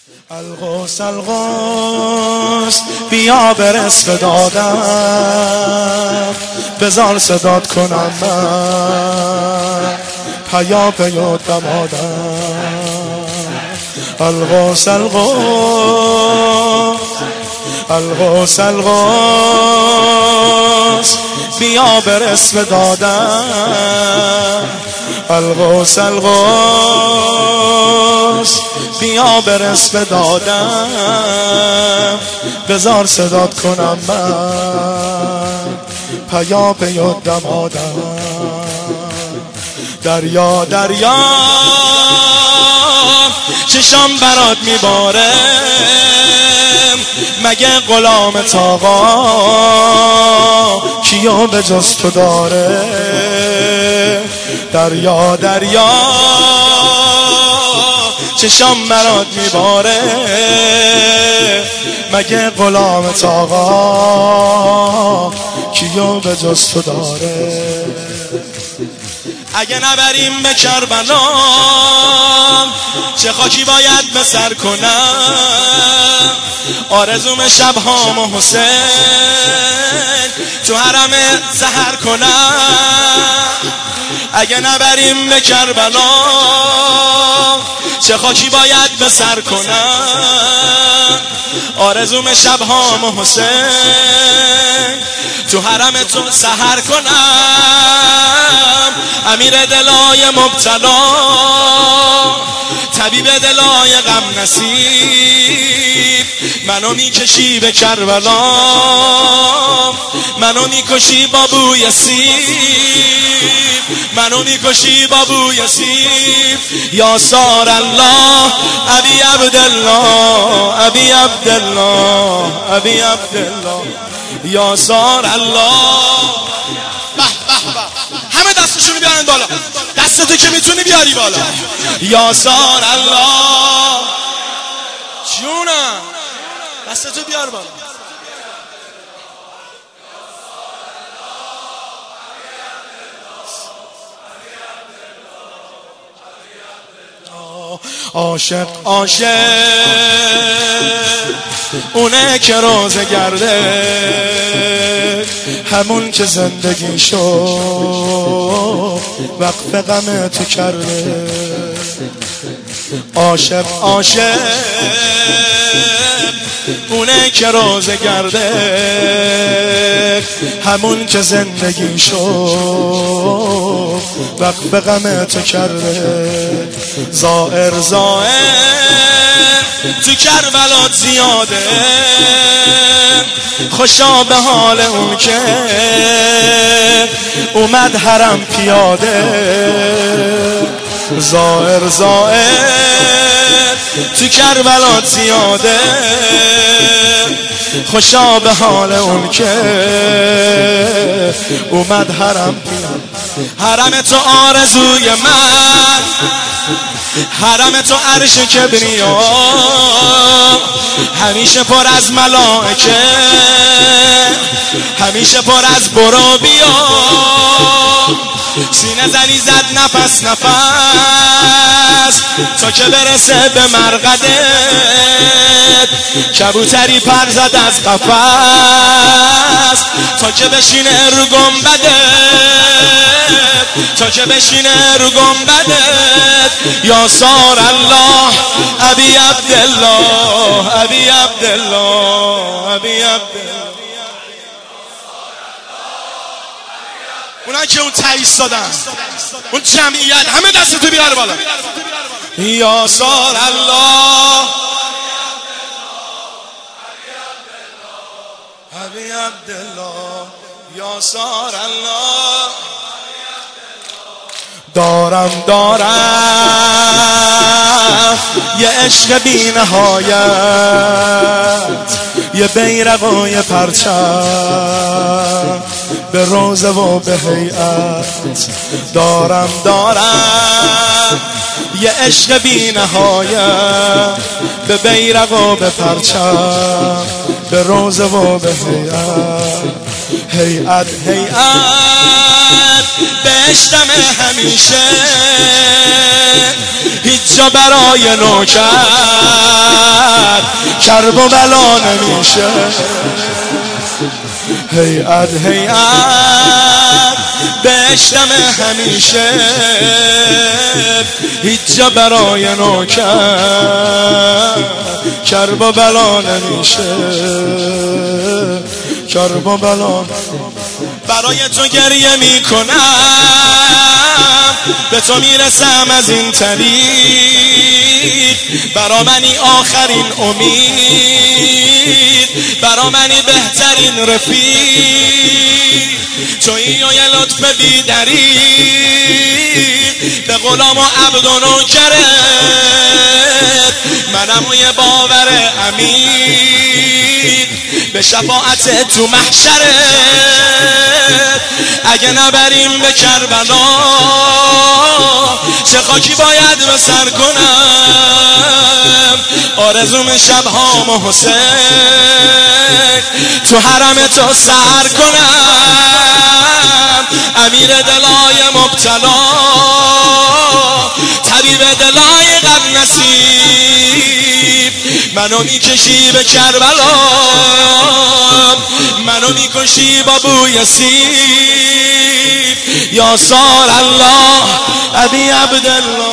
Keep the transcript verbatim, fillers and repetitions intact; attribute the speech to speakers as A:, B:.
A: الغوث الغوث بیا برس به دادم، بزار صدات کنم من پیا پیا دمادم. الغوث الغوث الغوث الغوث بیا برس به دادم. الغوث الغوث بیا برس به دادم، بزار صدات کنم من پیا پیا دمادم. دریا دریا چشام برات میباره، مگه غلام تاقا کیو به جز تو داره؟ دریا دریا چشام برات میباره، مگه غلام تاقا کیو به جز تو داره؟ اگه نبریم به کربلا چه خاکی باید به سر کنم؟ آرزوم شبهام و حسین تو حرم سحر کنم. اگه نبریم به کربلا چه خاکی باید به سر کنم؟ آرزوم شبهام و حسین تو حرم تو سحر کنم. امیر دلای مبتلا، طبیب دلای غم نصیب، منو میکشی به کربلا، منو میکشی با بوی سیب، منو میکشی با بوی سیب. یا سار الله ابی عبدالله ابی عبدالله ابی عبدالله یا سار الله. به به به، همه دستشونو بیارن بالا، دستتو که میتونی بیاری بالا. یا سار الله، جونم دستتو بیار بالا. عاشق عاشق اونه که روزه گرده، همون که زندگی شو وقف غم تو کرده. عاشق عاشق اونه که روزه گرده، همون که زندگی شو وقف غم تو کرده. زائر زائر تو کربلات زیاده، خوشا به حال اون که اومد حرم پیاده. زائر زائر تو کربلات زیاده، خوشا به حال اون که اومد حرم پیاده. حرم تو آرزوی من، حرم تو عرش کبریا، همیشه پر از ملائکه، همیشه پر از برو بیا. سینه زنی زد نفس نفس تا که برسه به مرقدت، کبوتری پر زد از قفس تا که بشینه رو گنبدت، تا که بشینه رو گنبدت. یا سار الله ابی عبدالله ابی عبدالله ابی عبدالله. اونا که اون تایید دادن، اون جمعیت، همه دستتو بیار بالا. یا سار الله ابی عبدالله یا سار الله. دارم دارم یه عشق بی نهایت، یه بیرق و یه پرچم به روزه و به هیئت. دارم دارم یه عشق بی نهایت، به بیرق و به پرچم به روزه و به هیئت. هیئت هیئت بهشتم همیشه، هیچ جا برای نوکر کرب و بلا نمیشه. هیئت هیئت بهشتم همیشه، هیچ جا برای نوکر کرب و بلا نمیشه. کرب و بلا برای تو گریه میکنم، به تو میرسم از این طریق. برا منی آخرین امید، برا منی بهترین رفیق. تویی و یه لطف بی دریغ، به غلام و عبد و نوکرت منم و یه باور عمیق. به شفاعت تو محشرت اگه نبریم به کربلا، چه خاکی باید به سر کنم. آرزوم شبهام حسین تو حرم تو سر کنم. امیر دلای مبتلا، طبیب دلای غم نصیب، منو میکشی به کربلا، منو میکشی با بوی سیب. یا سار الله ابی عبدالله.